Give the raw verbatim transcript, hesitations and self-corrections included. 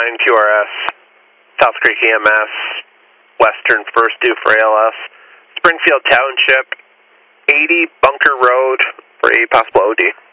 nine Q R S, South Creek E M S, Western First due for A L S, Springfield Township, eighty Bunker Road for a possible O D.